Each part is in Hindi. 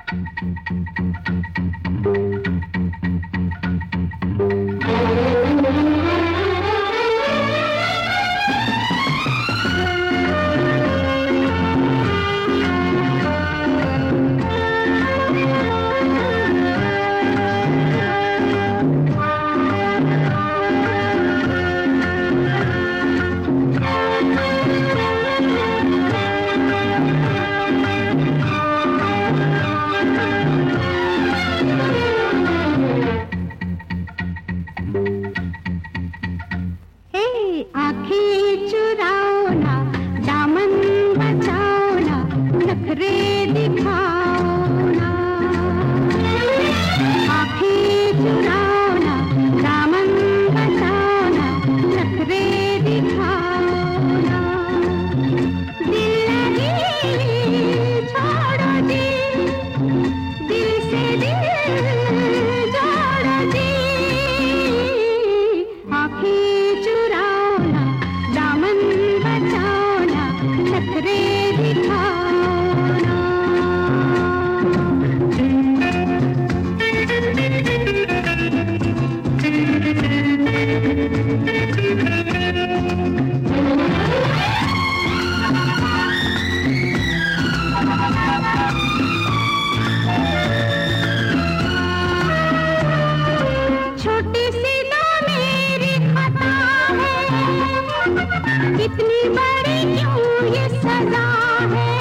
इतनी बड़ी क्यों ये सजा है?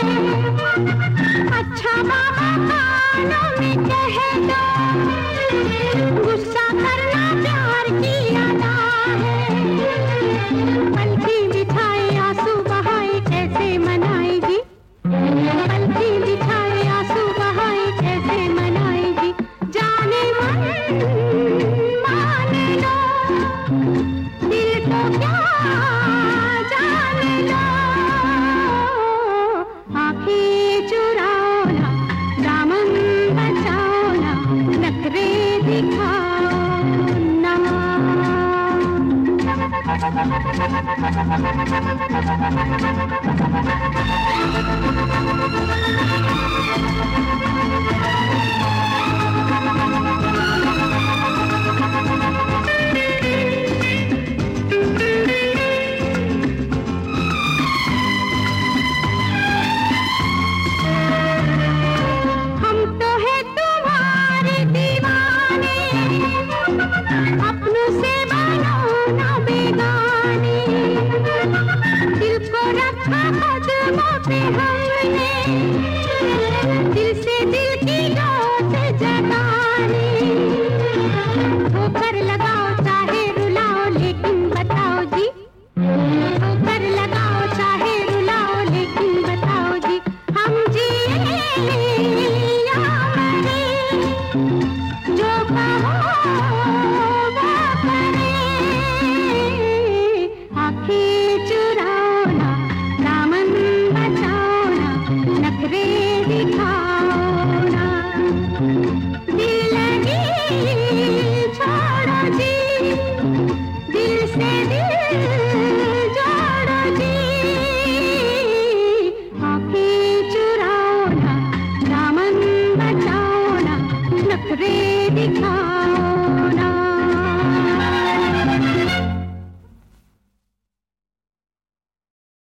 अच्छा बाबा कानों में कह दो, गुस्सा करना प्यार की अदा है। पलकी बिछाए आंसू बहाए कैसे मनाएगी, पलकी बिछाए आंसू बहाए कैसे मनाएगी। जाने मन माने लो, दिल को क्या जाने लो। आँखें चुराओ ना, दामन बचाओ ना, नखरे दिखाओ ना। अपनों से बनो ना बेगाने, दिल को रखा कदमों पे हमने, दिल से दिल की बात जताने।